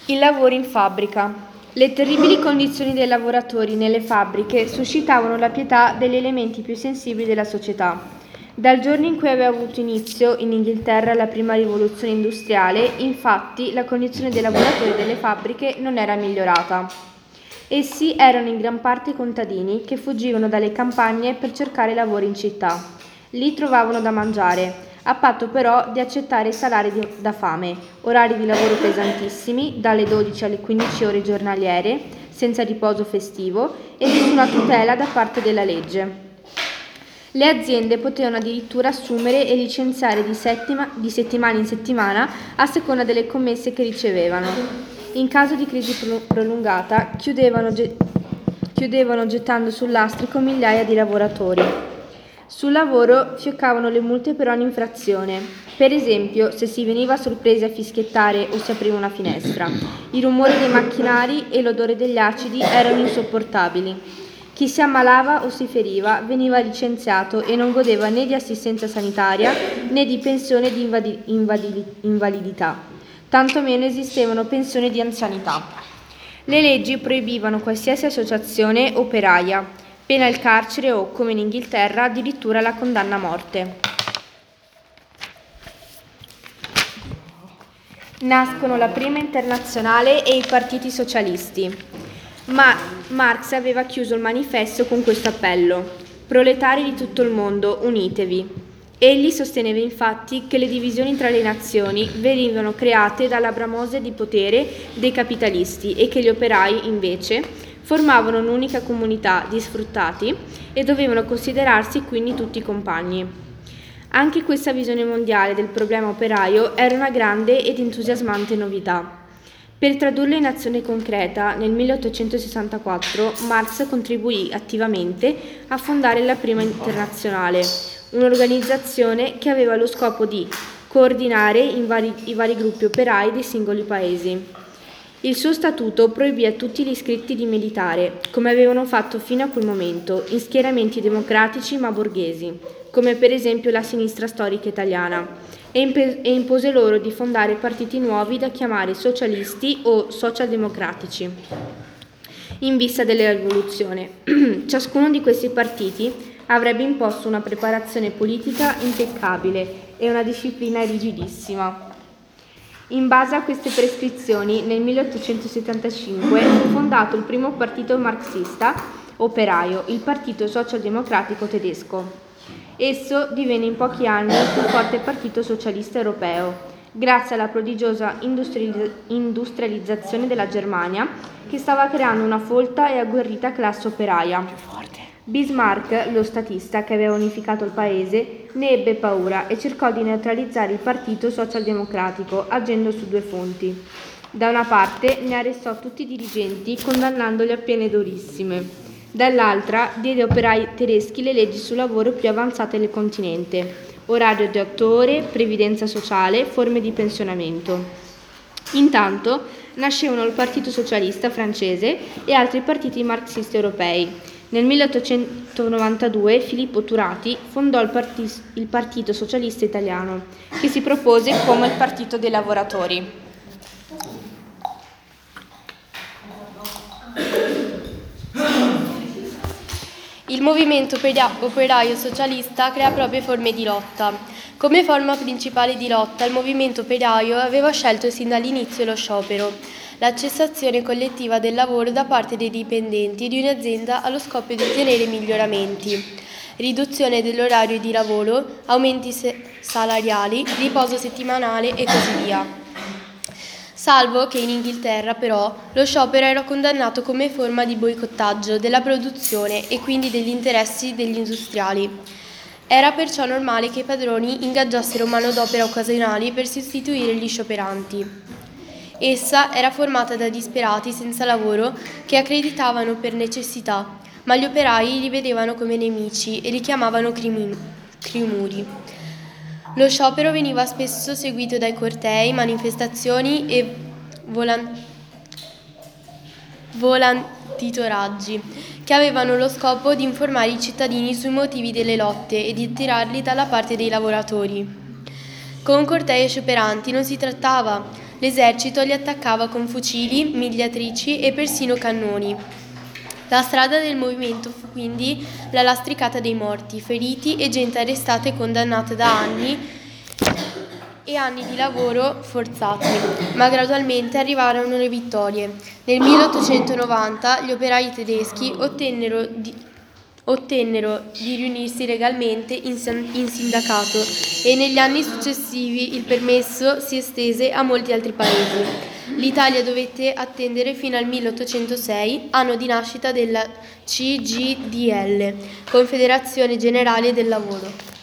Il lavoro in fabbrica. Le terribili condizioni dei lavoratori nelle fabbriche suscitavano la pietà degli elementi più sensibili della società. Dal giorno in cui aveva avuto inizio in Inghilterra la prima rivoluzione industriale, infatti, la condizione dei lavoratori delle fabbriche non era migliorata. Essi erano in gran parte contadini che fuggivano dalle campagne per cercare lavoro in città. Lì trovavano da mangiare, a patto però di accettare salari da fame, orari di lavoro pesantissimi, dalle 12 alle 15 ore giornaliere, senza riposo festivo e nessuna tutela da parte della legge. Le aziende potevano addirittura assumere e licenziare di settimana in settimana a seconda delle commesse che ricevevano. In caso di crisi prolungata, chiudevano gettando sul lastrico migliaia di lavoratori. Sul lavoro fioccavano le multe per ogni infrazione. Per esempio, se si veniva sorpresi a fischiettare o si apriva una finestra. I rumori dei macchinari e l'odore degli acidi erano insopportabili. Chi si ammalava o si feriva veniva licenziato e non godeva né di assistenza sanitaria né di pensione di invalidità. Tanto meno esistevano pensioni di anzianità. Le leggi proibivano qualsiasi associazione operaia, pena il carcere o, come in Inghilterra, addirittura la condanna a morte. Nascono la prima internazionale e i partiti socialisti. Ma Marx aveva chiuso il manifesto con questo appello: proletari di tutto il mondo, unitevi. Egli sosteneva infatti che le divisioni tra le nazioni venivano create dalla bramose di potere dei capitalisti e che gli operai, invece, formavano un'unica comunità di sfruttati e dovevano considerarsi quindi tutti compagni. Anche questa visione mondiale del problema operaio era una grande ed entusiasmante novità. Per tradurla in azione concreta, nel 1864 Marx contribuì attivamente a fondare la prima internazionale, un'organizzazione che aveva lo scopo di coordinare i vari gruppi operai dei singoli paesi. Il suo statuto proibì a tutti gli iscritti di militare, come avevano fatto fino a quel momento, in schieramenti democratici ma borghesi, come per esempio la sinistra storica italiana, e impose loro di fondare partiti nuovi da chiamare socialisti o socialdemocratici, in vista della rivoluzione. Ciascuno di questi partiti avrebbe imposto una preparazione politica impeccabile e una disciplina rigidissima. In base a queste prescrizioni, nel 1875 fu fondato il primo partito marxista operaio, il Partito Socialdemocratico Tedesco. Esso divenne in pochi anni il più forte partito socialista europeo, grazie alla prodigiosa industrializzazione della Germania, che stava creando una folta e agguerrita classe operaia. Bismarck, lo statista che aveva unificato il paese, ne ebbe paura e cercò di neutralizzare il partito socialdemocratico agendo su due fronti. Da una parte ne arrestò tutti i dirigenti condannandoli a pene durissime. Dall'altra diede ai operai tedeschi le leggi sul lavoro più avanzate del continente: orario di 8 ore, previdenza sociale, forme di pensionamento. Intanto nascevano il Partito Socialista francese e altri partiti marxisti europei. Nel 1892 Filippo Turati fondò il Partito Socialista Italiano, che si propose come il Partito dei Lavoratori. Il movimento operaio socialista crea proprie forme di lotta. Come forma principale di lotta, il movimento operaio aveva scelto sin dall'inizio lo sciopero, la cessazione collettiva del lavoro da parte dei dipendenti di un'azienda allo scopo di ottenere miglioramenti, riduzione dell'orario di lavoro, aumenti salariali, riposo settimanale e così via. Salvo che in Inghilterra, però, lo sciopero era condannato come forma di boicottaggio della produzione e quindi degli interessi degli industriali. Era perciò normale che i padroni ingaggiassero manodopera occasionali per sostituire gli scioperanti. Essa era formata da disperati senza lavoro che accreditavano per necessità, ma gli operai li vedevano come nemici e li chiamavano crimuri. Lo sciopero veniva spesso seguito dai cortei, manifestazioni e volantitoraggi, che avevano lo scopo di informare i cittadini sui motivi delle lotte e di attirarli dalla parte dei lavoratori. Con cortei e scioperanti non si trattava L'esercito li attaccava con fucili, migliatrici e persino cannoni. La strada del movimento fu quindi la lastricata dei morti, feriti e gente arrestata e condannata da anni e anni di lavoro forzati, ma gradualmente arrivarono le vittorie. Nel 1890 gli operai tedeschi ottennero di riunirsi legalmente in sindacato e negli anni successivi il permesso si estese a molti altri paesi. L'Italia dovette attendere fino al 1806, anno di nascita della CGDL, Confederazione Generale del Lavoro.